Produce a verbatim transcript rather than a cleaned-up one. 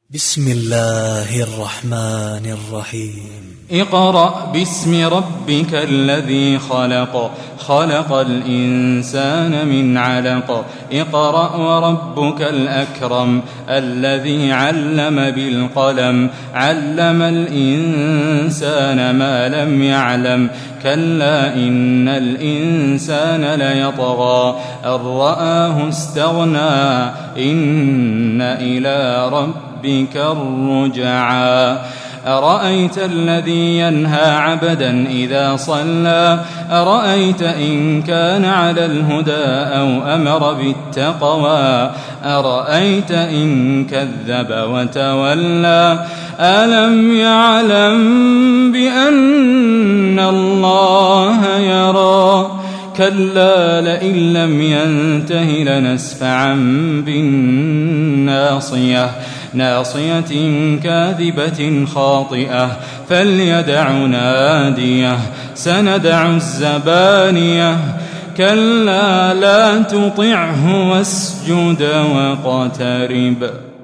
بسم الله الرحمن الرحيم اقرأ باسم ربك الذي خلق خلق الإنسان من علق اقرأ وربك الأكرم الذي علم بالقلم علم الإنسان ما لم يعلم كلا إن الإنسان ليطغى أن رآه استغنى إن إلى ربك الرجعى أرأيت الذي ينهى عبدا إذا صلى أرأيت إن كان على الهدى أو أمر بالتقوى أرأيت إن كذب وتولى ألم يعلم بأن الله يرى كلا لئن لم ينته لنسفعا بالناصية ناصية كاذبة خاطئة فليدع ناديه سندع الزبانية كلا لا تطعه واسجد واقترب.